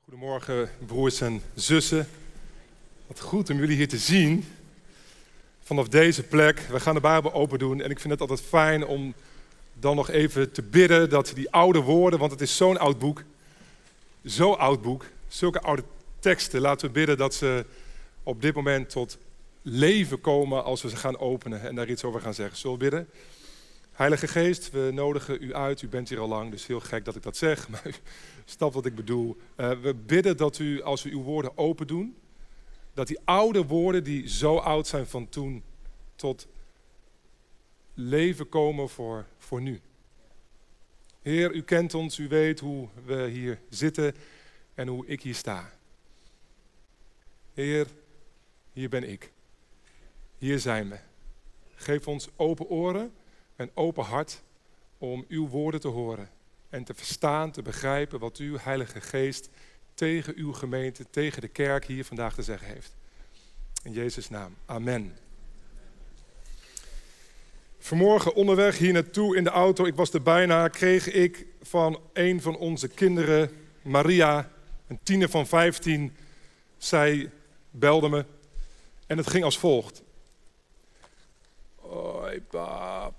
Goedemorgen broers en zussen. Wat goed om jullie hier te zien vanaf deze plek. We gaan de Bijbel open doen en ik vind het altijd fijn om dan nog even te bidden dat die oude woorden, want het is zo'n oud boek, zulke oude teksten, laten we bidden dat ze op dit moment tot leven komen als we ze gaan openen en daar iets over gaan zeggen. Zullen we bidden? Heilige Geest, we nodigen u uit. U bent hier al lang, dus heel gek dat ik dat zeg, maar u snapt wat ik bedoel. We bidden dat u, als we uw woorden open doen, dat die oude woorden die zo oud zijn van toen, tot leven komen voor nu. Heer, u kent ons, u weet hoe we hier zitten en hoe ik hier sta. Heer, hier ben ik. Hier zijn we. Geef ons open oren. Een open hart om uw woorden te horen en te verstaan, te begrijpen wat uw Heilige Geest tegen uw gemeente, tegen de kerk hier vandaag te zeggen heeft. In Jezus' naam, amen. Vanmorgen onderweg hier naartoe in de auto, ik was er bijna, kreeg ik van een van onze kinderen, Maria, een tiener van 15, zij belde me en het ging als volgt. Hoi pap.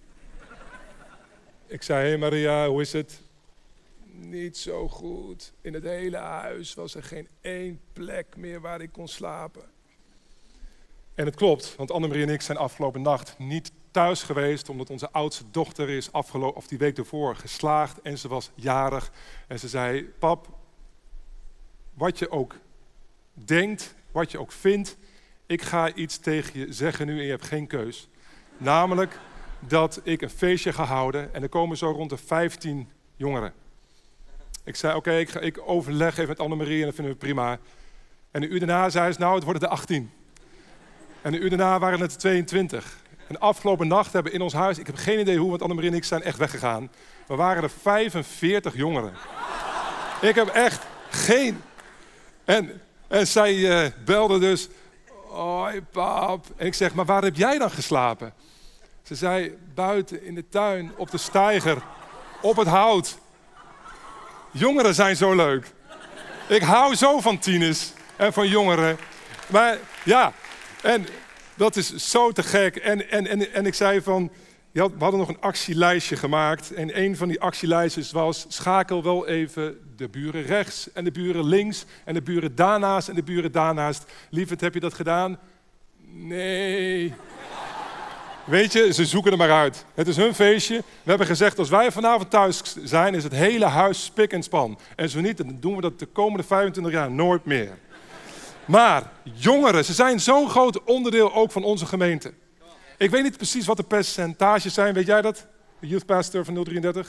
Ik zei, hey Maria, hoe is het? Niet zo goed. In het hele huis was er geen één plek meer waar ik kon slapen. En het klopt, want Annemarie en ik zijn afgelopen nacht niet thuis geweest, omdat onze oudste dochter is die week ervoor geslaagd en ze was jarig. En ze zei, pap, wat je ook denkt, wat je ook vindt, ik ga iets tegen je zeggen nu en je hebt geen keus. Namelijk dat ik een feestje ga houden en er komen zo rond de 15 jongeren. Ik zei, oké, ik overleg even met Annemarie en dat vinden we prima. En een uur daarna zei ze, nou, het worden de 18. En een uur daarna waren het de 22. En afgelopen nacht hebben we in ons huis, ik heb geen idee hoe, want Annemarie en ik zijn echt weggegaan. We waren er 45 jongeren. Ik heb echt geen... En zij belde dus, hoi pap. En ik zeg, maar waar heb jij dan geslapen? Ze zei, buiten in de tuin, op de steiger, op het hout. Jongeren zijn zo leuk. Ik hou zo van tieners en van jongeren. Maar ja, en dat is zo te gek. En ik zei van, we hadden nog een actielijstje gemaakt. En een van die actielijstjes was, schakel wel even de buren rechts en de buren links. En de buren daarnaast en de buren daarnaast. Lieverd, heb je dat gedaan? Nee. Weet je, ze zoeken er maar uit. Het is hun feestje. We hebben gezegd, als wij vanavond thuis zijn, is het hele huis spik en span. En zo niet, dan doen we dat de komende 25 jaar nooit meer. Maar jongeren, ze zijn zo'n groot onderdeel ook van onze gemeente. Ik weet niet precies wat de percentages zijn. Weet jij dat? De youth pastor van 033?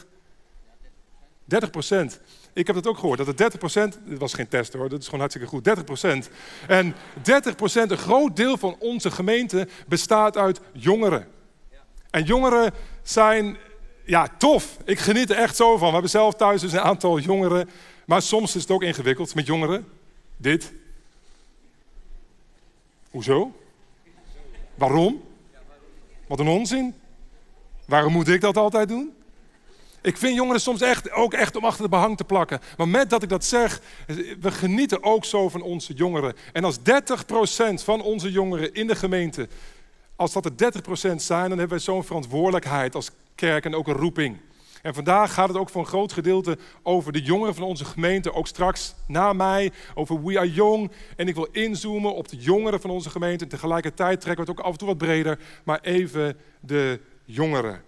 30%. Ik heb dat ook gehoord, dat het 30%, dit was geen test hoor, dat is gewoon hartstikke goed, 30%. En 30%, een groot deel van onze gemeente bestaat uit jongeren. En jongeren zijn, ja, tof. Ik geniet er echt zo van. We hebben zelf thuis dus een aantal jongeren, maar soms is het ook ingewikkeld met jongeren. Dit. Hoezo? Waarom? Wat een onzin. Waarom moet ik dat altijd doen? Ik vind jongeren soms ook echt om achter de behang te plakken. Maar met dat ik dat zeg, we genieten ook zo van onze jongeren. En als 30% van onze jongeren in de gemeente, als dat er 30% zijn, dan hebben wij zo'n verantwoordelijkheid als kerk en ook een roeping. En vandaag gaat het ook voor een groot gedeelte over de jongeren van onze gemeente. Ook straks na mij over We Are Young. En ik wil inzoomen op de jongeren van onze gemeente. En tegelijkertijd trekken we het ook af en toe wat breder. Maar even de jongeren.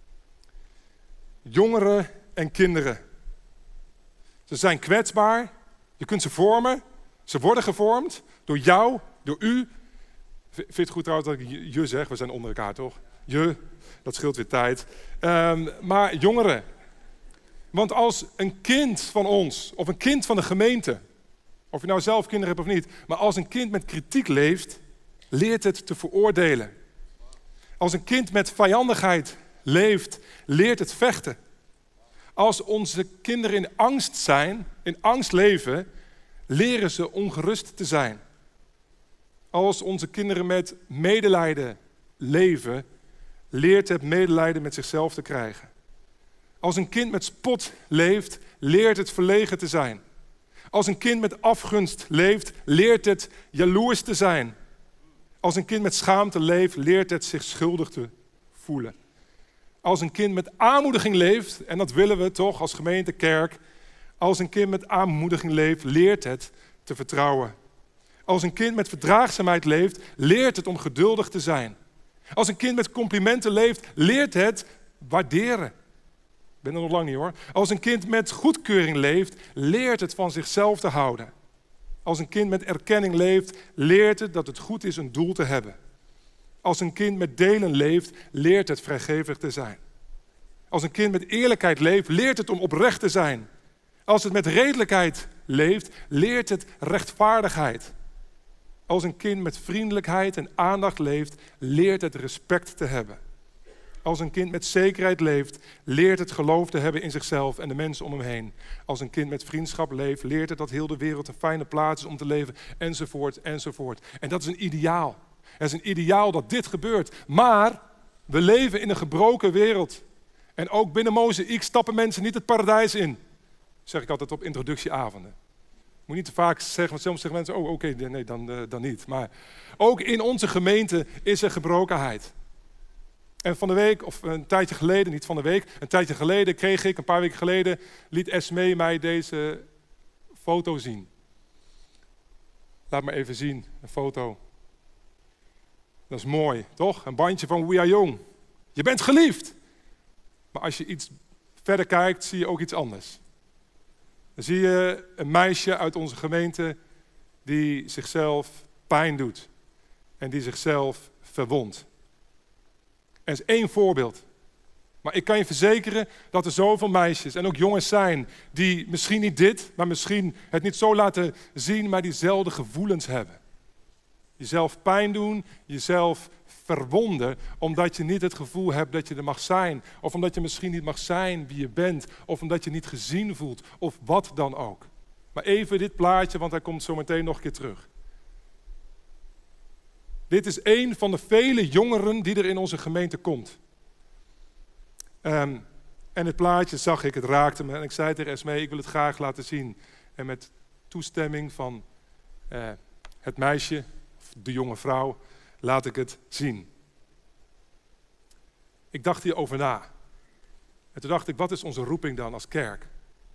Jongeren en kinderen. Ze zijn kwetsbaar. Je kunt ze vormen. Ze worden gevormd door jou, door u. Vind je het goed trouwens dat ik je zeg? We zijn onder elkaar toch? Je, dat scheelt weer tijd. Maar jongeren. Want als een kind van ons, of een kind van de gemeente, of je nou zelf kinderen hebt of niet, maar als een kind met kritiek leeft, leert het te veroordelen. Als een kind met vijandigheid leeft, leert het vechten. Als onze kinderen in angst zijn, in angst leven, leren ze ongerust te zijn. Als onze kinderen met medelijden leven, leert het medelijden met zichzelf te krijgen. Als een kind met spot leeft, leert het verlegen te zijn. Als een kind met afgunst leeft, leert het jaloers te zijn. Als een kind met schaamte leeft, leert het zich schuldig te voelen. Als een kind met aanmoediging leeft, en dat willen we toch als gemeente kerk, als een kind met aanmoediging leeft, leert het te vertrouwen. Als een kind met verdraagzaamheid leeft, leert het om geduldig te zijn. Als een kind met complimenten leeft, leert het waarderen. Ik ben er nog lang niet hoor. Als een kind met goedkeuring leeft, leert het van zichzelf te houden. Als een kind met erkenning leeft, leert het dat het goed is een doel te hebben. Als een kind met delen leeft, leert het vrijgevig te zijn. Als een kind met eerlijkheid leeft, leert het om oprecht te zijn. Als het met redelijkheid leeft, leert het rechtvaardigheid. Als een kind met vriendelijkheid en aandacht leeft, leert het respect te hebben. Als een kind met zekerheid leeft, leert het geloof te hebben in zichzelf en de mensen om hem heen. Als een kind met vriendschap leeft, leert het dat heel de wereld een fijne plaats is om te leven, enzovoort, enzovoort. En dat is een ideaal. Het is een ideaal dat dit gebeurt. Maar we leven in een gebroken wereld. En ook binnen Mozaïek stappen mensen niet het paradijs in. Zeg ik altijd op introductieavonden. Moet niet te vaak zeggen, want soms zeggen mensen, oké, nee, dan niet. Maar ook in onze gemeente is er gebrokenheid. En van de week, of een tijdje geleden, niet van de week, een tijdje geleden kreeg ik, een paar weken geleden, liet Esmee mij deze foto zien. Laat me even zien, een foto. Dat is mooi, toch? Een bandje van We Are Young. Je bent geliefd. Maar als je iets verder kijkt, zie je ook iets anders. Dan zie je een meisje uit onze gemeente die zichzelf pijn doet. En die zichzelf verwondt. En dat is één voorbeeld. Maar ik kan je verzekeren dat er zoveel meisjes en ook jongens zijn die misschien niet dit, maar misschien het niet zo laten zien, maar diezelfde gevoelens hebben. Jezelf pijn doen, jezelf verwonden, omdat je niet het gevoel hebt dat je er mag zijn. Of omdat je misschien niet mag zijn wie je bent. Of omdat je niet gezien voelt. Of wat dan ook. Maar even dit plaatje, want hij komt zo meteen nog een keer terug. Dit is één van de vele jongeren die er in onze gemeente komt. En het plaatje zag ik, het raakte me. En ik zei tegen Esmee, ik wil het graag laten zien. En met toestemming van het meisje, of de jonge vrouw, laat ik het zien. Ik dacht hierover na. En toen dacht ik, wat is onze roeping dan als kerk?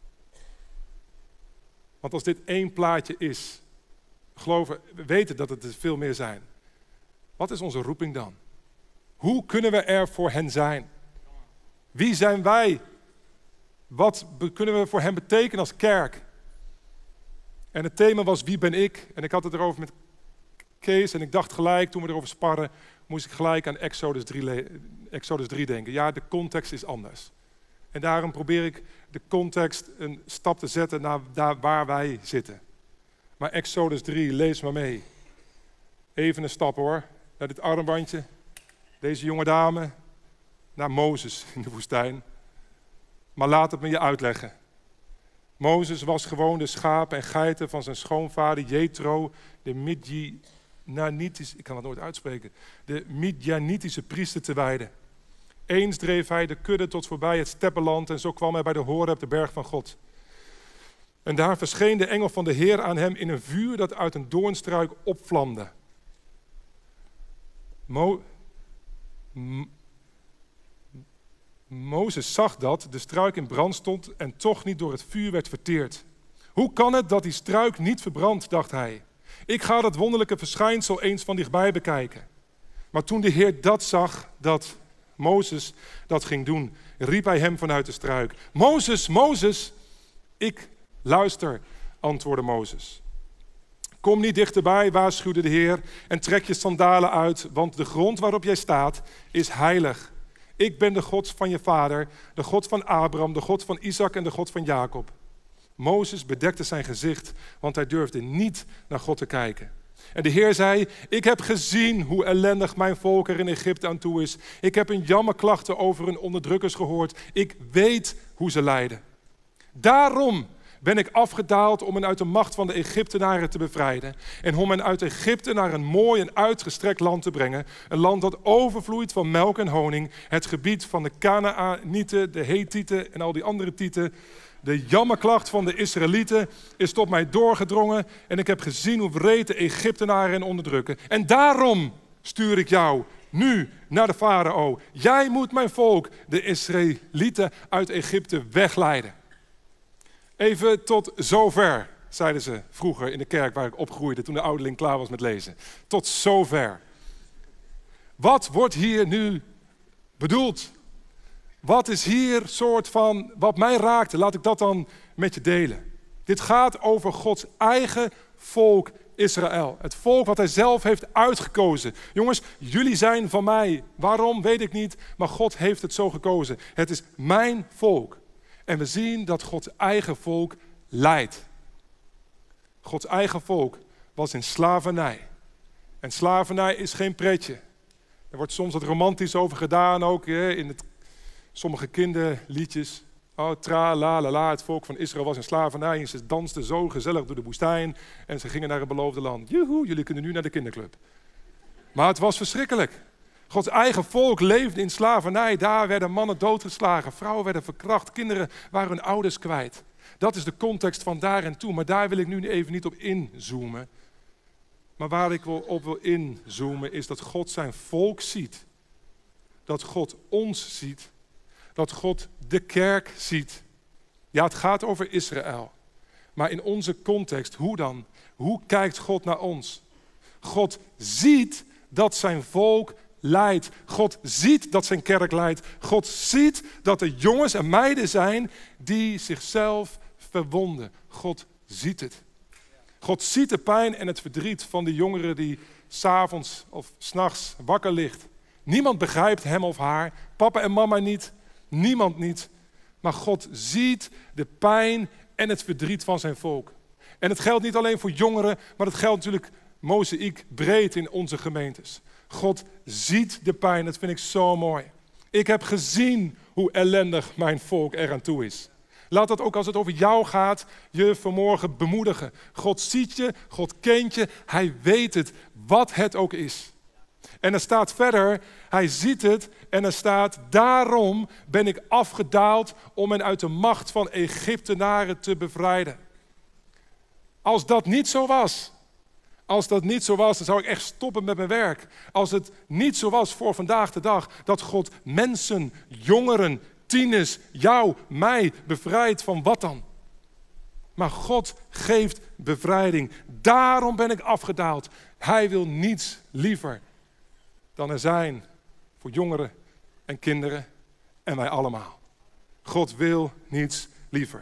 Want als dit één plaatje is, we weten dat het er veel meer zijn. Wat is onze roeping dan? Hoe kunnen we er voor hen zijn? Wie zijn wij? Wat kunnen we voor hen betekenen als kerk? En het thema was, wie ben ik? En ik had het erover met Kees en ik dacht gelijk, toen we erover sparren, moest ik gelijk aan Exodus 3 denken. Ja, de context is anders. En daarom probeer ik de context een stap te zetten naar daar waar wij zitten. Maar Exodus 3, lees maar mee. Even een stap hoor, naar dit armbandje. Deze jonge dame, naar Mozes in de woestijn. Maar laat het me je uitleggen. Mozes was gewoon de schapen en geiten van zijn schoonvader Jethro, de Midjanitische priester te wijden. Eens dreef hij de kudde tot voorbij het steppenland en zo kwam hij bij de Horeb, de berg van God. En daar verscheen de engel van de Heer aan hem in een vuur dat uit een doornstruik opvlamde. Mozes zag dat de struik in brand stond en toch niet door het vuur werd verteerd. Hoe kan het dat die struik niet verbrandt, dacht hij. Ik ga dat wonderlijke verschijnsel eens van dichtbij bekijken. Maar toen de Heer dat zag, dat Mozes dat ging doen, riep hij hem vanuit de struik. Mozes, Mozes! Ik luister, antwoordde Mozes. Kom niet dichterbij, waarschuwde de Heer, en trek je sandalen uit, want de grond waarop jij staat is heilig. Ik ben de God van je vader, de God van Abraham, de God van Isaac en de God van Jacob. Mozes bedekte zijn gezicht, want hij durfde niet naar God te kijken. En de Heer zei, ik heb gezien hoe ellendig mijn volk er in Egypte aan toe is. Ik heb hun jammerklachten over hun onderdrukkers gehoord. Ik weet hoe ze lijden. Daarom ben ik afgedaald om hen uit de macht van de Egyptenaren te bevrijden. En om hen uit Egypte naar een mooi en uitgestrekt land te brengen. Een land dat overvloeit van melk en honing. Het gebied van de Kanaanieten, de Hethieten en al die andere tieten. De jammerklacht van de Israëlieten is tot mij doorgedrongen en ik heb gezien hoe wreed de Egyptenaren hen onderdrukken. En daarom stuur ik jou nu naar de farao. Jij moet mijn volk, de Israëlieten, uit Egypte wegleiden. Even tot zover, zeiden ze vroeger in de kerk waar ik opgroeide toen de ouderling klaar was met lezen. Tot zover. Wat wordt hier nu bedoeld? Wat is hier soort van, wat mij raakte, laat ik dat dan met je delen. Dit gaat over Gods eigen volk Israël. Het volk wat hij zelf heeft uitgekozen. Jongens, jullie zijn van mij. Waarom, weet ik niet, maar God heeft het zo gekozen. Het is mijn volk. En we zien dat Gods eigen volk lijdt. Gods eigen volk was in slavernij. En slavernij is geen pretje. Er wordt soms wat romantisch over gedaan, ook in sommige kinderliedjes. Oh, tra, la, la, la, het volk van Israël was in slavernij en ze dansten zo gezellig door de woestijn en ze gingen naar het beloofde land. Joehoe, jullie kunnen nu naar de kinderclub. Maar het was verschrikkelijk. Gods eigen volk leefde in slavernij. Daar werden mannen doodgeslagen, vrouwen werden verkracht, kinderen waren hun ouders kwijt. Dat is de context van daar en toe, maar daar wil ik nu even niet op inzoomen. Maar waar ik op wil inzoomen is dat God zijn volk ziet. Dat God ons ziet. Dat God de kerk ziet. Ja, het gaat over Israël. Maar in onze context, hoe dan? Hoe kijkt God naar ons? God ziet dat zijn volk lijdt. God ziet dat zijn kerk lijdt. God ziet dat er jongens en meiden zijn die zichzelf verwonden. God ziet het. God ziet de pijn en het verdriet van de jongeren die 's avonds of 's nachts wakker ligt. Niemand begrijpt hem of haar. Papa en mama niet. Niemand niet. Maar God ziet de pijn en het verdriet van zijn volk. En het geldt niet alleen voor jongeren, maar het geldt natuurlijk mozaïek breed in onze gemeentes. God ziet de pijn, dat vind ik zo mooi. Ik heb gezien hoe ellendig mijn volk eraan toe is. Laat dat ook als het over jou gaat, je vanmorgen bemoedigen. God ziet je, God kent je, hij weet het, wat het ook is. En er staat verder, hij ziet het en er staat, daarom ben ik afgedaald om hen uit de macht van Egyptenaren te bevrijden. Als dat niet zo was, dan zou ik echt stoppen met mijn werk. Als het niet zo was voor vandaag de dag, dat God mensen, jongeren, tieners, jou, mij bevrijdt van wat dan? Maar God geeft bevrijding. Daarom ben ik afgedaald. Hij wil niets liever dan er zijn voor jongeren en kinderen en wij allemaal. God wil niets liever.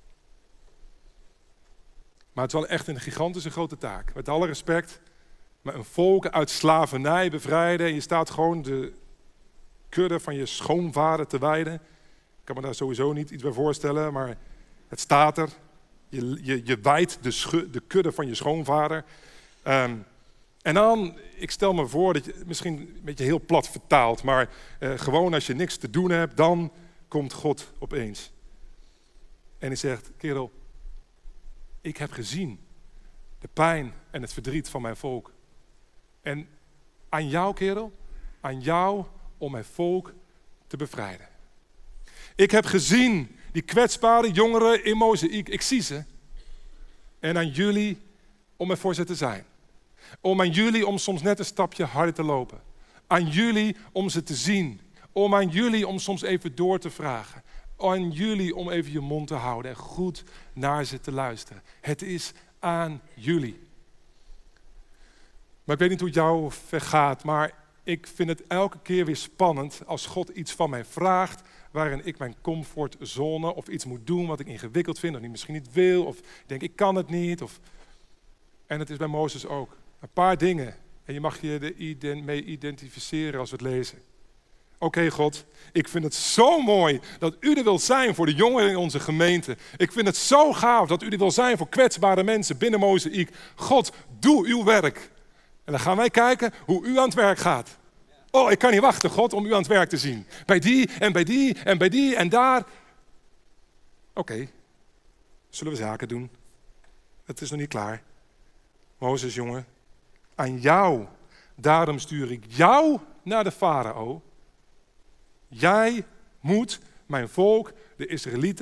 Maar het is wel echt een gigantische grote taak. Met alle respect, maar een volk uit slavernij bevrijden en je staat gewoon de kudde van je schoonvader te weiden. Ik kan me daar sowieso niet iets bij voorstellen, maar het staat er. Je wijdt de kudde van je schoonvader. En dan, ik stel me voor dat je misschien een beetje heel plat vertaalt, maar gewoon als je niks te doen hebt, dan komt God opeens. En hij zegt, kerel, ik heb gezien de pijn en het verdriet van mijn volk. En aan jou, kerel, aan jou om mijn volk te bevrijden. Ik heb gezien die kwetsbare jongeren in mozaïek, ik zie ze. En aan jullie om er voor ze te zijn. Om aan jullie om soms net een stapje harder te lopen. Aan jullie om ze te zien. Om aan jullie om soms even door te vragen. Aan jullie om even je mond te houden en goed naar ze te luisteren. Het is aan jullie. Maar ik weet niet hoe het jou vergaat, maar ik vind het elke keer weer spannend als God iets van mij vraagt waarin ik mijn comfortzone of iets moet doen wat ik ingewikkeld vind of misschien niet wil of denk ik kan het niet. En het is bij Mozes ook. Een paar dingen en je mag je er mee identificeren als we het lezen. Oké, God, ik vind het zo mooi dat u er wil zijn voor de jongeren in onze gemeente. Ik vind het zo gaaf dat u er wil zijn voor kwetsbare mensen binnen Mozaïek. God, doe uw werk. En dan gaan wij kijken hoe u aan het werk gaat. Oh, ik kan niet wachten, God, om u aan het werk te zien. Bij die en bij die en bij die en daar. Oké, zullen we zaken doen? Het is nog niet klaar. Mozes, jongen, aan jou, daarom stuur ik jou naar de farao. Jij moet mijn volk, de Israëlieten,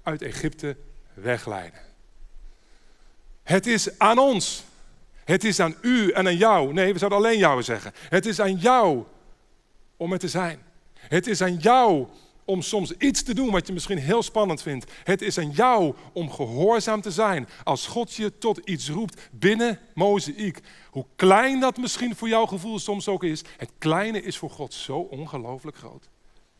uit Egypte wegleiden. Het is aan ons. Het is aan u en aan jou. Nee, we zouden alleen jou zeggen. Het is aan jou om er te zijn. Het is aan jou om soms iets te doen wat je misschien heel spannend vindt. Het is aan jou om gehoorzaam te zijn als God je tot iets roept binnen Mozaïek. Hoe klein dat misschien voor jouw gevoel soms ook is, het kleine is voor God zo ongelooflijk groot.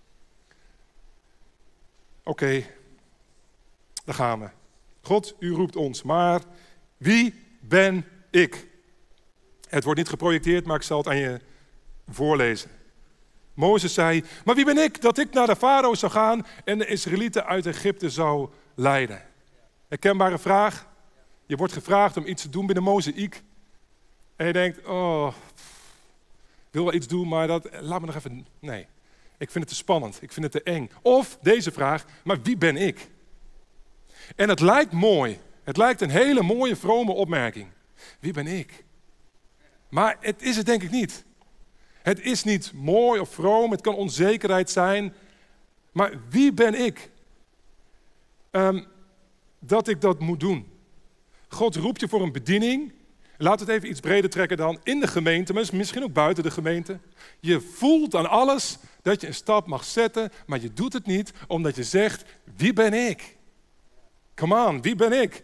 Oké, daar gaan we. God, u roept ons, maar wie ben ik? Het wordt niet geprojecteerd, maar ik zal het aan je voorlezen. Mozes zei, maar wie ben ik dat ik naar de farao zou gaan en de Israëlieten uit Egypte zou leiden? Herkenbare vraag. Je wordt gevraagd om iets te doen binnen Mozaïek. En je denkt, oh, ik wil wel iets doen, maar laat me nog even... Nee, ik vind het te spannend, ik vind het te eng. Of deze vraag, maar wie ben ik? En het lijkt mooi. Het lijkt een hele mooie, vrome opmerking. Wie ben ik? Maar het is het denk ik niet. Het is niet mooi of vroom, het kan onzekerheid zijn. Maar wie ben ik? Dat ik dat moet doen. God roept je voor een bediening. Laat het even iets breder trekken dan. In de gemeente, maar misschien ook buiten de gemeente. Je voelt aan alles dat je een stap mag zetten, maar je doet het niet omdat je zegt, wie ben ik? Come on, wie ben ik?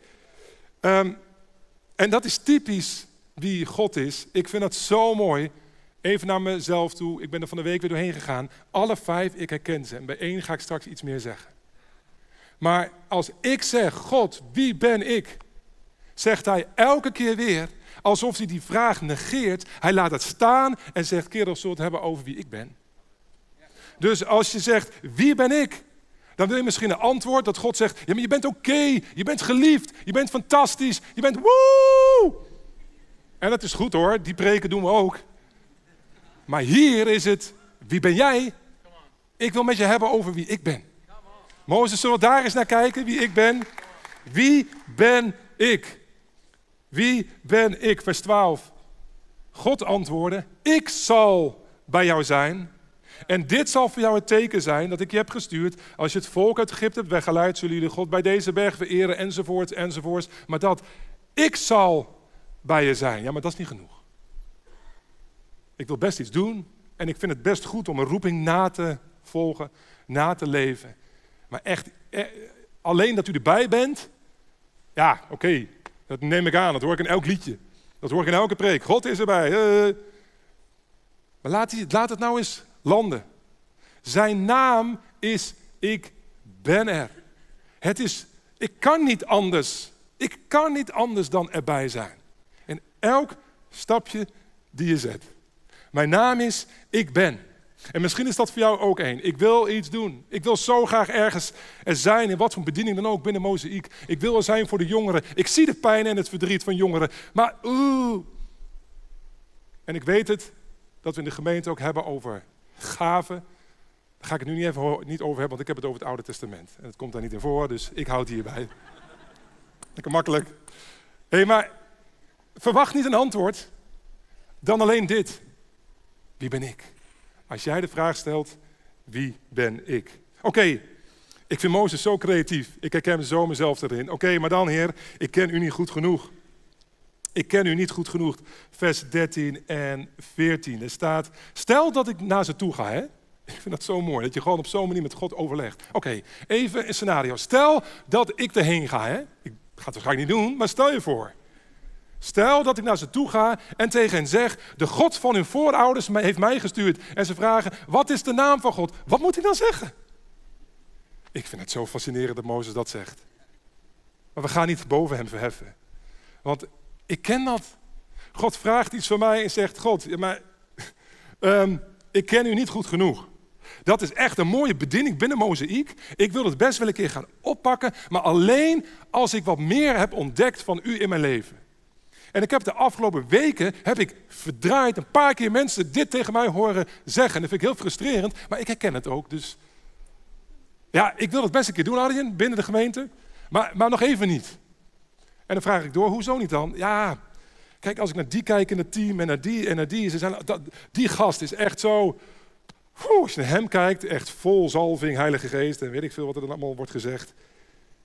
En dat is typisch wie God is. Ik vind dat zo mooi. Even naar mezelf toe. Ik ben er van de week weer doorheen gegaan. Alle 5, ik herken ze. En bij 1 ga ik straks iets meer zeggen. Maar als ik zeg, God, wie ben ik? Zegt hij elke keer weer, alsof hij die vraag negeert. Hij laat het staan en zegt, kerel, zullen we het hebben over wie ik ben? Dus als je zegt, wie ben ik? Dan wil je misschien een antwoord dat God zegt, ja, maar je bent oké, je bent geliefd, je bent fantastisch, je bent woe! En dat is goed hoor, die preken doen we ook. Maar hier is het, wie ben jij? Ik wil met je hebben over wie ik ben. Mozes, zullen we daar eens naar kijken, wie ik ben? Wie ben ik? Wie ben ik? Vers 12. God antwoordde, ik zal bij jou zijn. En dit zal voor jou het teken zijn dat ik je heb gestuurd. Als je het volk uit Egypte hebt weggeleid, zullen jullie God bij deze berg vereren, enzovoorts, enzovoorts. Maar dat, ik zal bij je zijn. Ja, maar dat is niet genoeg. Ik wil best iets doen en ik vind het best goed om een roeping na te volgen, na te leven. Maar echt, alleen dat u erbij bent, ja, oké, dat neem ik aan. Dat hoor ik in elk liedje. Dat hoor ik in elke preek. God is erbij. Maar laat het nou eens landen. Zijn naam is ik ben er. Het is, ik kan niet anders. Ik kan niet anders dan erbij zijn. In elk stapje die je zet. Mijn naam is ik ben. En misschien is dat voor jou ook één. Ik wil iets doen. Ik wil zo graag ergens er zijn, in wat voor bediening dan ook binnen Mozaïek. Ik wil er zijn voor de jongeren. Ik zie de pijn en het verdriet van jongeren. Maar En ik weet het, dat we in de gemeente ook hebben over gaven. Daar ga ik het nu niet over hebben, want ik heb het over het Oude Testament. En het komt daar niet in voor, dus ik houd hierbij. Lekker makkelijk. Maar verwacht niet een antwoord, dan alleen dit. Wie ben ik? Als jij de vraag stelt, wie ben ik? Oké, ik vind Mozes zo creatief. Ik herken zo mezelf erin. Oké, maar dan Heer, ik ken u niet goed genoeg. Ik ken u niet goed genoeg. Vers 13 en 14. Er staat, stel dat ik naar ze toe ga. Hè? Ik vind dat zo mooi, dat je gewoon op zo'n manier met God overlegt. Oké, even een scenario. Stel dat ik erheen ga. Hè? Ik ga het waarschijnlijk niet doen, maar stel je voor. Stel dat ik naar ze toe ga en tegen hen zeg, de God van hun voorouders heeft mij gestuurd. En ze vragen, wat is de naam van God? Wat moet ik dan zeggen? Ik vind het zo fascinerend dat Mozes dat zegt. Maar we gaan niet boven hem verheffen. Want ik ken dat. God vraagt iets van mij en zegt, God, ja, maar ik ken u niet goed genoeg. Dat is echt een mooie bediening binnen Mozaïek. Ik wil het best wel een keer gaan oppakken, maar alleen als ik wat meer heb ontdekt van u in mijn leven. En ik heb de afgelopen weken, verdraaid een paar keer mensen dit tegen mij horen zeggen. En dat vind ik heel frustrerend, maar ik herken het ook. Dus ja, ik wil het best een keer doen, Arjen, binnen de gemeente. Maar nog even niet. En dan vraag ik door, hoezo niet dan? Ja, kijk, als ik naar die kijk in het team en naar die en naar die. Die gast is echt zo, als je naar hem kijkt, echt vol zalving, Heilige Geest en weet ik veel wat er dan allemaal wordt gezegd.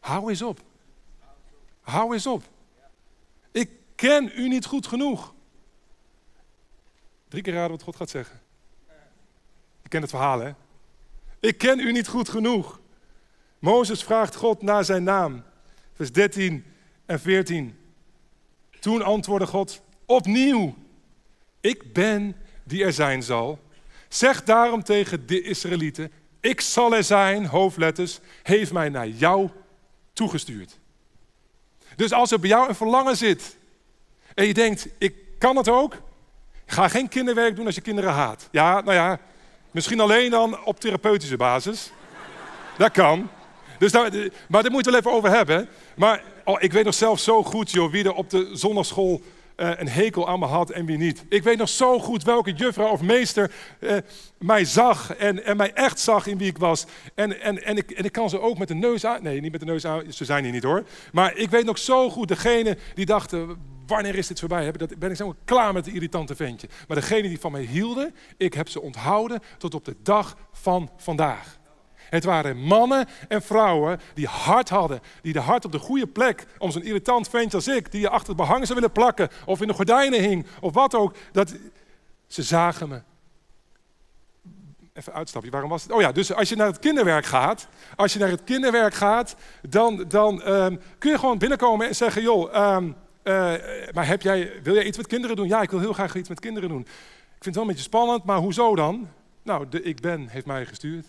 Hou eens op. Hou eens op. Ik ken u niet goed genoeg. 3 keer raden wat God gaat zeggen. Je kent het verhaal, hè? Ik ken u niet goed genoeg. Mozes vraagt God naar zijn naam. Vers 13 en 14. Toen antwoordde God opnieuw. Ik ben die er zijn zal. Zeg daarom tegen de Israëlieten. Ik zal er zijn, hoofdletters, heeft mij naar jou toegestuurd. Dus als er bij jou een verlangen zit en je denkt, ik kan het ook. Ga geen kinderwerk doen als je kinderen haat. Ja, nou ja, misschien alleen dan op therapeutische basis. Dat kan. Dus maar daar moet je het wel even over hebben. Maar ik weet nog zelf zo goed, joh, wie er op de zondagschool een hekel aan me had en wie niet. Ik weet nog zo goed welke juffrouw of meester mij zag en mij echt zag in wie ik was. En ik kan ze ook met de neus aan... Nee, niet met de neus aan, ze zijn hier niet hoor. Maar ik weet nog zo goed, degene die dachten, wanneer is dit voorbij? Ben ik zo klaar met het irritante ventje. Maar degene die van mij hielden, ik heb ze onthouden tot op de dag van vandaag. Het waren mannen en vrouwen die hart hadden. Die de hart op de goede plek, om zo'n irritant ventje als ik, die je achter het behang zou willen plakken, of in de gordijnen hing, of wat ook. Ze zagen me. Even uitstapje, waarom was het? Oh ja, dus als je naar het kinderwerk gaat, dan kun je gewoon binnenkomen en zeggen, joh, maar wil jij iets met kinderen doen? Ja, ik wil heel graag iets met kinderen doen. Ik vind het wel een beetje spannend, maar hoezo dan? Nou, de ik ben heeft mij gestuurd.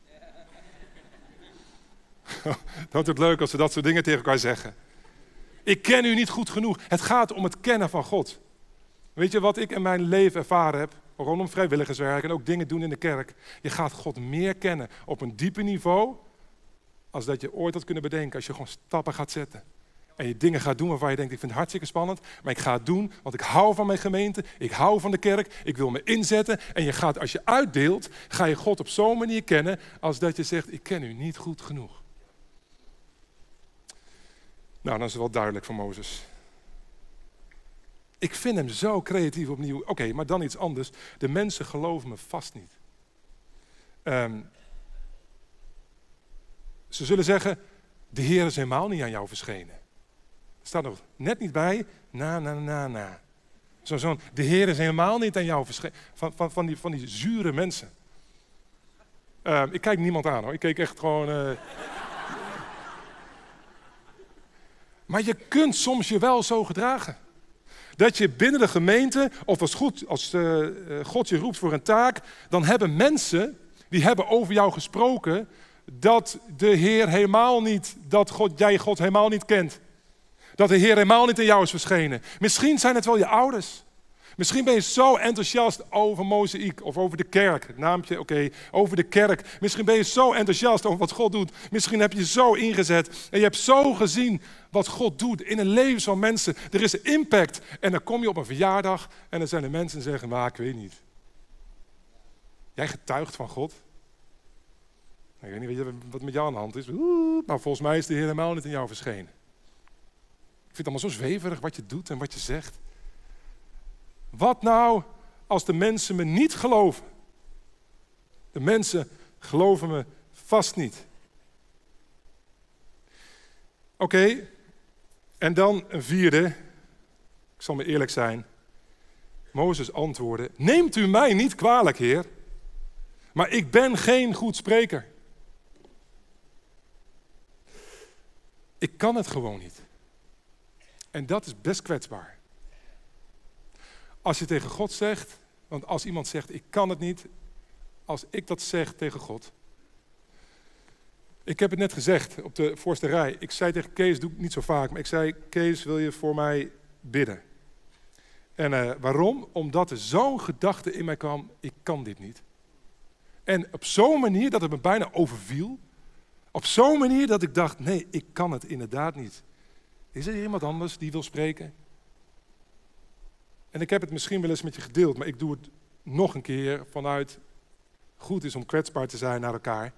Dat is het leuk als we dat soort dingen tegen elkaar zeggen. Ik ken u niet goed genoeg. Het gaat om het kennen van God. Weet je wat ik in mijn leven ervaren heb? Rondom vrijwilligerswerk en ook dingen doen in de kerk. Je gaat God meer kennen op een dieper niveau als dat je ooit had kunnen bedenken als je gewoon stappen gaat zetten. En je dingen gaat doen waarvan je denkt, ik vind het hartstikke spannend, maar ik ga het doen, want ik hou van mijn gemeente, ik hou van de kerk, ik wil me inzetten. En je gaat, als je uitdeelt, ga je God op zo'n manier kennen als dat je zegt, ik ken u niet goed genoeg. Nou, dan is het wel duidelijk voor Mozes. Ik vind hem zo creatief opnieuw. Oké, maar dan iets anders. De mensen geloven me vast niet. Ze zullen zeggen, de Heer is helemaal niet aan jou verschenen. Er staat nog net niet bij, na. De Heer is helemaal niet aan jou verschenen. Van die zure mensen. Ik kijk niemand aan hoor, ik keek echt gewoon... Maar je kunt soms je wel zo gedragen. Dat je binnen de gemeente, of als God je roept voor een taak, dan hebben mensen, die hebben over jou gesproken, dat de Heer helemaal niet, jij God helemaal niet kent. Dat de Heer helemaal niet in jou is verschenen. Misschien zijn het wel je ouders. Misschien ben je zo enthousiast over Mozaïek of over de kerk. Het naampje, oké, over de kerk. Misschien ben je zo enthousiast over wat God doet. Misschien heb je zo ingezet en je hebt zo gezien wat God doet in een leven van mensen. Er is impact. En dan kom je op een verjaardag en dan zijn er mensen die zeggen, maar ik weet niet. Jij getuigt van God. Ik weet niet wat met jou aan de hand is. Maar volgens mij is de Heer helemaal niet in jou verschenen. Ik vind het allemaal zo zweverig wat je doet en wat je zegt. Wat nou als de mensen me niet geloven? De mensen geloven me vast niet. Oké, en dan een vierde. Ik zal me eerlijk zijn. Mozes antwoordde, neemt u mij niet kwalijk, Heer, maar ik ben geen goed spreker. Ik kan het gewoon niet. En dat is best kwetsbaar. Als je tegen God zegt, want als iemand zegt, ik kan het niet, als ik dat zeg tegen God. Ik heb het net gezegd op de voorste rij. Ik zei tegen Kees, doe ik niet zo vaak, maar ik zei, Kees, wil je voor mij bidden? En waarom? Omdat er zo'n gedachte in mij kwam, ik kan dit niet. En op zo'n manier dat het me bijna overviel. Op zo'n manier dat ik dacht, nee, ik kan het inderdaad niet. Is er iemand anders die wil spreken? En ik heb het misschien wel eens met je gedeeld, maar ik doe het nog een keer vanuit goed is om kwetsbaar te zijn naar elkaar.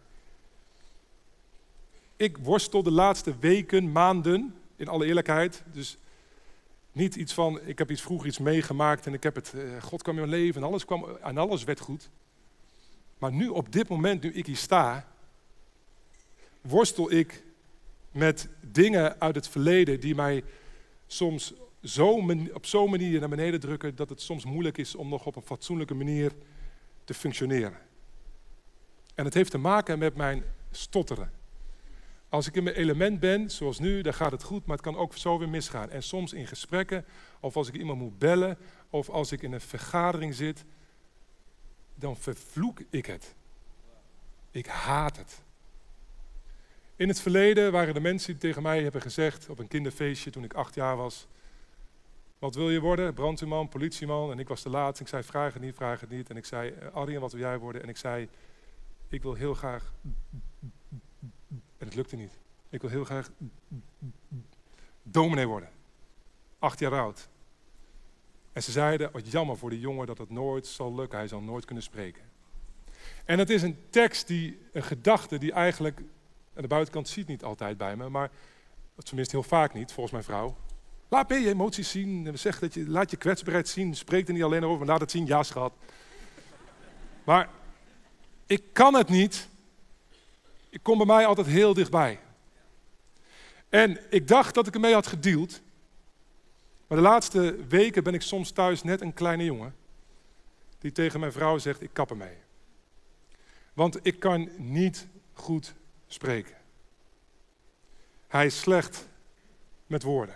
Ik worstel de laatste weken, maanden, in alle eerlijkheid. Dus niet iets van, ik heb vroeger iets meegemaakt en ik heb het, God kwam in mijn leven en alles werd goed. Maar nu op dit moment, nu ik hier sta, worstel ik met dingen uit het verleden die mij soms op zo'n manier naar beneden drukken dat het soms moeilijk is om nog op een fatsoenlijke manier te functioneren. En het heeft te maken met mijn stotteren. Als ik in mijn element ben, zoals nu, dan gaat het goed, maar het kan ook zo weer misgaan. En soms in gesprekken, of als ik iemand moet bellen, of als ik in een vergadering zit, dan vervloek ik het. Ik haat het. In het verleden waren er mensen die tegen mij hebben gezegd, op een kinderfeestje toen ik 8 jaar was, wat wil je worden? Brandweerman, politieman. En ik was te laat. Ik zei, vraag het niet, vraag het niet. En ik zei, Arjen, wat wil jij worden? En ik zei, ik wil heel graag... En het lukte niet. Ik wil heel graag dominee worden. 8 jaar oud. En ze zeiden, wat jammer voor die jongen dat het nooit zal lukken. Hij zal nooit kunnen spreken. En het is een tekst, een gedachte die eigenlijk... aan de buitenkant ziet niet altijd bij me, maar tenminste heel vaak niet, volgens mijn vrouw. Laat je emoties zien, zeg dat laat je kwetsbaarheid zien. Spreek er niet alleen over, maar laat het zien, ja schat. Maar ik kan het niet. Ik kom bij mij altijd heel dichtbij. En ik dacht dat ik ermee had gedeeld. Maar de laatste weken ben ik soms thuis net een kleine jongen. Die tegen mijn vrouw zegt, ik kap ermee. Want ik kan niet goed spreken. Hij is slecht met woorden.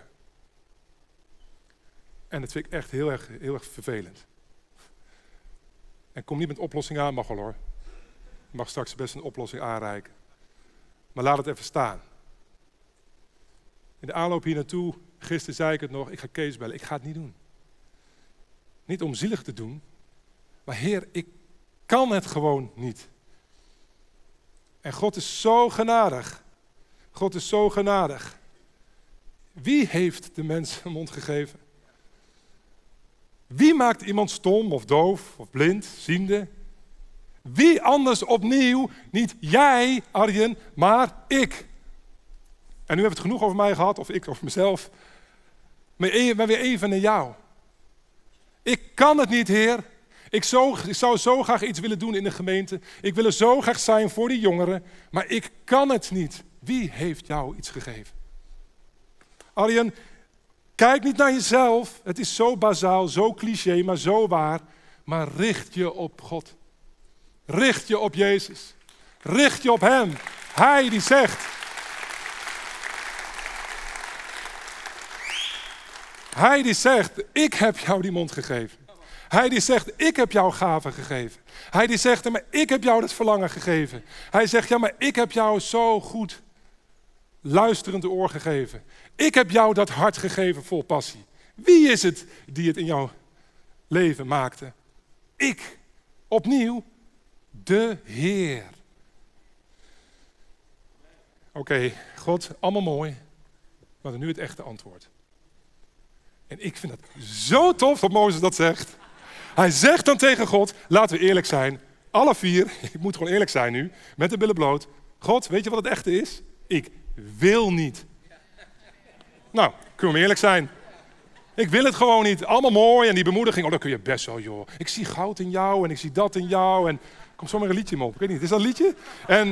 En dat vind ik echt heel erg vervelend. En kom niet met oplossingen aan, mag wel hoor. Je mag straks best een oplossing aanreiken. Maar laat het even staan. In de aanloop hier naartoe, gisteren zei ik het nog, ik ga Kees bellen. Ik ga het niet doen. Niet om zielig te doen, maar Heer, ik kan het gewoon niet. En God is zo genadig. God is zo genadig. Wie heeft de mens een mond gegeven? Wie maakt iemand stom of doof of blind, ziende? Wie anders opnieuw? Niet jij, Arjen, maar ik. En nu hebben we het genoeg over mij gehad, of ik over mezelf. Maar weer even naar jou. Ik kan het niet, Heer. Ik zou zo graag iets willen doen in de gemeente. Ik wil er zo graag zijn voor die jongeren. Maar ik kan het niet. Wie heeft jou iets gegeven? Arjen, kijk niet naar jezelf. Het is zo bazaal, zo cliché, maar zo waar. Maar richt je op God. Richt je op Jezus. Richt je op Hem. Hij die zegt. Hij die zegt, ik heb jou die mond gegeven. Hij die zegt, ik heb jou gaven gegeven. Hij die zegt, maar ik heb jou dat verlangen gegeven. Hij zegt, ja, maar ik heb jou zo goed luisterend oor gegeven. Ik heb jou dat hart gegeven vol passie. Wie is het die het in jouw leven maakte? Ik. Opnieuw, de Heer. Oké, God, allemaal mooi. Maar dan nu het echte antwoord. En ik vind het zo tof dat Mozes dat zegt. Hij zegt dan tegen God, laten we eerlijk zijn. Alle 4, ik moet gewoon eerlijk zijn nu, met de billen bloot. God, weet je wat het echte is? Ik wil niet. Nou, kunnen we eerlijk zijn. Ik wil het gewoon niet. Allemaal mooi en die bemoediging, dat kun je best wel, joh. Ik zie goud in jou en ik zie dat in jou. En er komt zomaar een liedje op, ik weet niet, is dat een liedje? En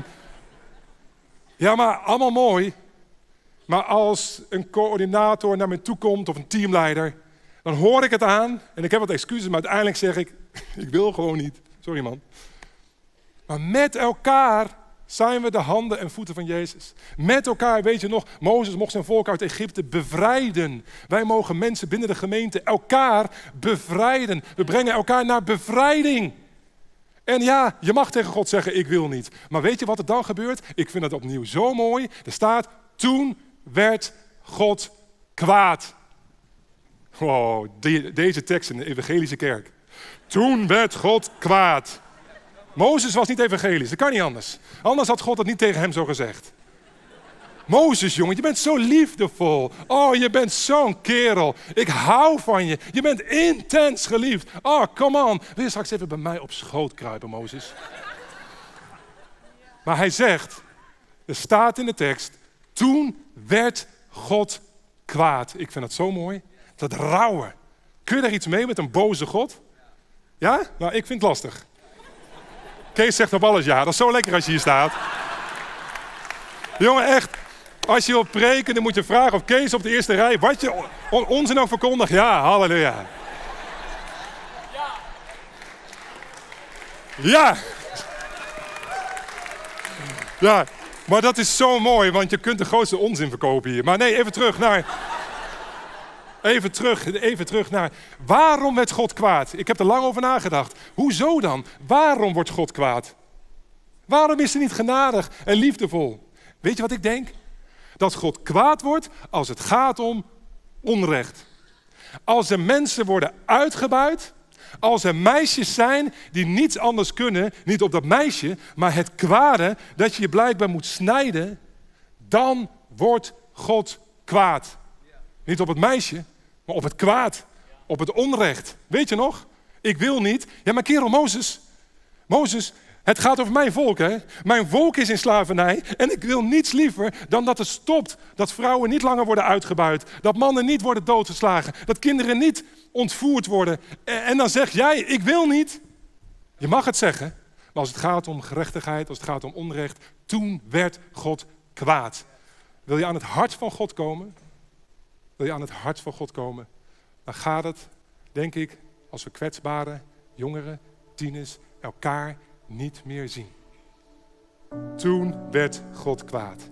ja, maar allemaal mooi. Maar als een coördinator naar me toe komt of een teamleider, dan hoor ik het aan en ik heb wat excuses, maar uiteindelijk zeg ik, ik wil gewoon niet. Sorry man. Maar met elkaar zijn we de handen en voeten van Jezus. Met elkaar, weet je nog, Mozes mocht zijn volk uit Egypte bevrijden. Wij mogen mensen binnen de gemeente elkaar bevrijden. We brengen elkaar naar bevrijding. En ja, je mag tegen God zeggen, ik wil niet. Maar weet je wat er dan gebeurt? Ik vind het opnieuw zo mooi. Er staat, toen werd God kwaad. Wow, deze tekst in de evangelische kerk. Toen werd God kwaad. Mozes was niet evangelisch, dat kan niet anders. Anders had God het niet tegen hem zo gezegd. Mozes, jongen, je bent zo liefdevol. Oh, je bent zo'n kerel. Ik hou van je. Je bent intens geliefd. Oh, come on. Wil je straks even bij mij op schoot kruipen, Mozes? Maar hij zegt, er staat in de tekst, toen werd God kwaad. Ik vind dat zo mooi. Dat rauwe. Kun je daar iets mee met een boze God? Ja? Nou, ik vind het lastig. Kees zegt op alles ja. Dat is zo lekker als je hier staat. Jongen, echt. Als je wil preken, dan moet je vragen of Kees op de eerste rij wat je onzin ook verkondigt. Ja, halleluja. Ja. Ja, maar dat is zo mooi, want je kunt de grootste onzin verkopen hier. Maar nee, even terug naar waarom werd God kwaad? Ik heb er lang over nagedacht. Hoezo dan? Waarom wordt God kwaad? Waarom is hij niet genadig en liefdevol? Weet je wat ik denk? Dat God kwaad wordt als het gaat om onrecht. Als er mensen worden uitgebuit, als er meisjes zijn die niets anders kunnen, niet op dat meisje, maar het kwade dat je je blijkbaar moet snijden, dan wordt God kwaad. Niet op het meisje, maar op het kwaad, op het onrecht. Weet je nog? Ik wil niet. Ja, maar kerel, Mozes, het gaat over mijn volk, hè? Mijn volk is in slavernij en ik wil niets liever dan dat het stopt. Dat vrouwen niet langer worden uitgebuit, dat mannen niet worden doodgeslagen, dat kinderen niet ontvoerd worden. En dan zeg jij, ik wil niet. Je mag het zeggen, maar als het gaat om gerechtigheid, als het gaat om onrecht, toen werd God kwaad. Wil je aan het hart van God komen? Wil je aan het hart van God komen? Dan gaat het, denk ik, als we kwetsbare jongeren, tieners, elkaar niet meer zien. Toen werd God kwaad.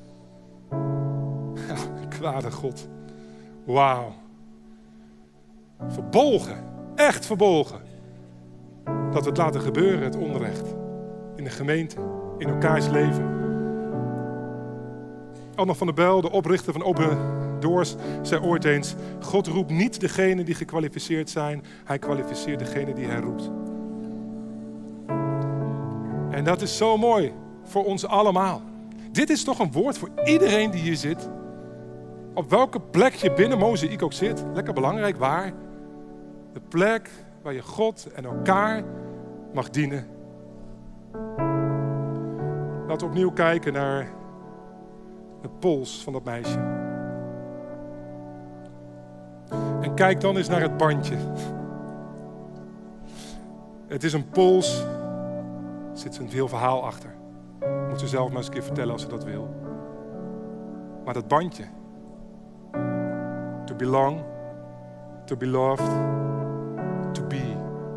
Kwade God. Wauw. Verbolgen. Echt verbolgen. Dat we het laten gebeuren, het onrecht. In de gemeente, in elkaars leven. Anne van der Bijl, de oprichter van Open Doors, zei ooit eens: God roept niet degene die gekwalificeerd zijn, hij kwalificeert degene die hij roept. En dat is zo mooi voor ons allemaal. Dit is toch een woord voor iedereen die hier zit. Op welke plek je binnen Mozaïek ook zit. Lekker belangrijk, waar? De plek waar je God en elkaar mag dienen. Laten we opnieuw kijken naar de pols van dat meisje. En kijk dan eens naar het bandje. Het is een pols. Er zit een heel verhaal achter. Moet ze zelf maar eens een keer vertellen als ze dat wil. Maar dat bandje. To belong, to be loved, to be.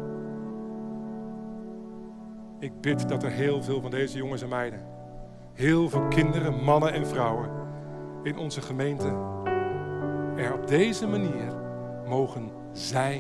Ik bid dat er heel veel van deze jongens en meiden, heel veel kinderen, mannen en vrouwen in onze gemeente er op deze manier mogen zijn.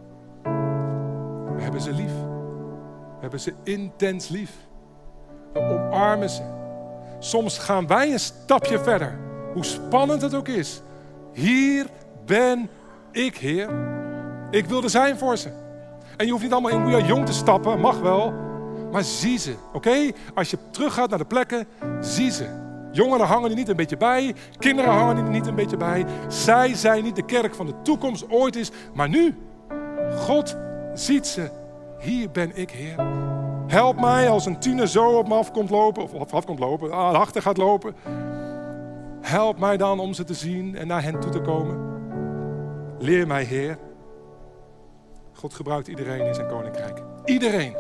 We hebben ze lief. We hebben ze intens lief. We omarmen ze. Soms gaan wij een stapje verder. Hoe spannend het ook is. Hier ben ik, Heer. Ik wil er zijn voor ze. En je hoeft niet allemaal in Moeja Jong te stappen. Mag wel. Maar zie ze. Oké? Als je teruggaat naar de plekken. Zie ze. Jongeren hangen er niet een beetje bij. Kinderen hangen er niet een beetje bij. Zij zijn niet de kerk van de toekomst ooit is. Maar nu. God ziet ze. Hier ben ik, Heer. Help mij als een tiener zo op me af komt lopen. Of af komt lopen. Achter gaat lopen. Help mij dan om ze te zien en naar hen toe te komen. Leer mij, Heer. God gebruikt iedereen in zijn koninkrijk. Iedereen.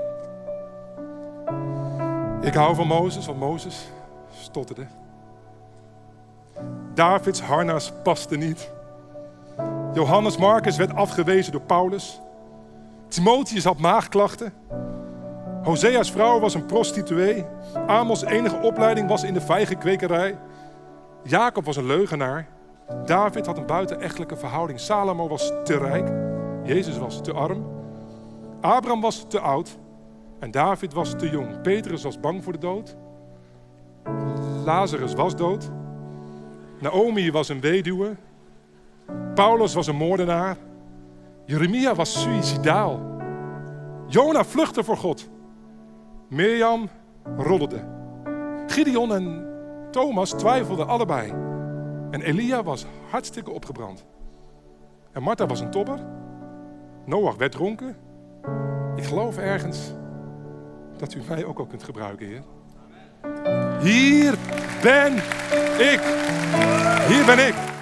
Ik hou van Mozes, want Mozes stotterde. Davids harnas paste niet. Johannes Marcus werd afgewezen door Paulus. Timotheus had maagklachten. Hosea's vrouw was een prostituee. Amos' enige opleiding was in de vijgenkwekerij. Jacob was een leugenaar. David had een buitenechtelijke verhouding. Salomo was te rijk. Jezus was te arm. Abraham was te oud. En David was te jong. Petrus was bang voor de dood. Lazarus was dood. Naomi was een weduwe. Paulus was een moordenaar. Jeremia was suïcidaal. Jona vluchtte voor God. Mirjam roddelde. Gideon en Thomas twijfelden allebei. En Elia was hartstikke opgebrand. En Martha was een tobber. Noach werd dronken. Ik geloof ergens dat u mij ook al kunt gebruiken, Heer. Hier ben ik. Hier ben ik.